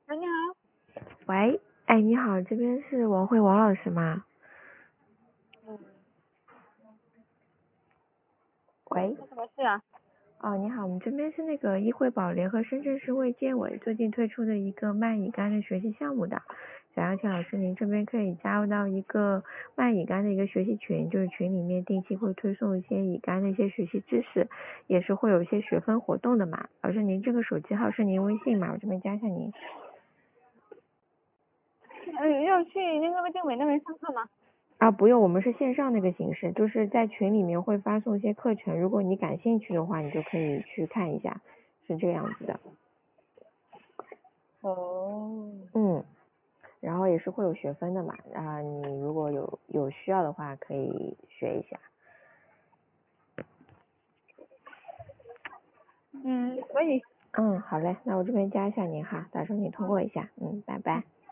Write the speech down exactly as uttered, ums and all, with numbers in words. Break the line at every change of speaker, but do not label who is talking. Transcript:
喂，你好。
喂，哎，你好，这边是王慧王老师吗？
嗯，
喂，
有什么事啊？
哦，你好，我们这边是那个易惠宝联合深圳市卫健委最近推出的一个慢乙肝的学习项目的，想要请老师您这边可以加入到一个慢乙肝的一个学习群，就是群里面定期会推送一些乙肝的一些学习知识，也是会有一些学分活动的嘛。老师，您这个手机号是您微信吗？我这边加一下您。
嗯，要去那个卫健委那边上课吗？
啊，不用，我们是线上那个形式，就是在群里面会发送一些课程，如果你感兴趣的话，你就可以去看一下，是这个样子的。
哦。
嗯，然后也是会有学分的嘛，然后你如果有有需要的话，可以学一下。
嗯，可以。
嗯，好嘞，那我这边加一下您哈，到时候你通过一下。嗯，拜拜。